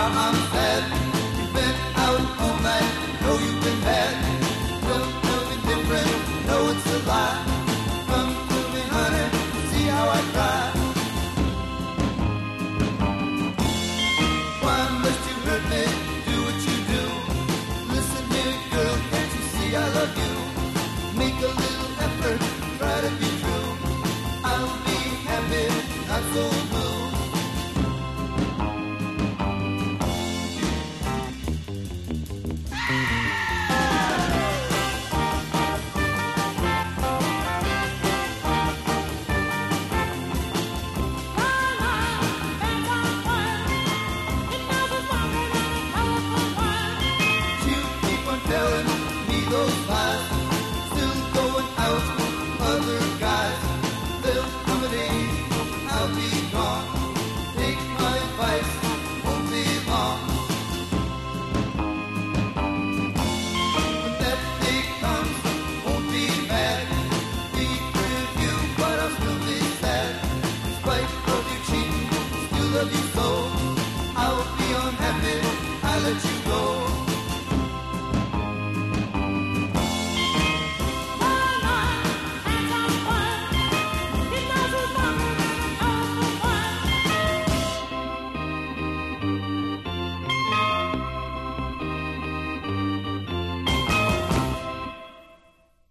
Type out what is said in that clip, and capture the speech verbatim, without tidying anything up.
Now I'm sad. You've been out all night. Know you've been bad. Don't tell me different. Know it's a lie. Come to me, honey. See how I cry. Why must you hurt me? Do what you do. Listen here, girl. Can't you see I love you? Make a little effort. Try to be true. I'll be happy. Not so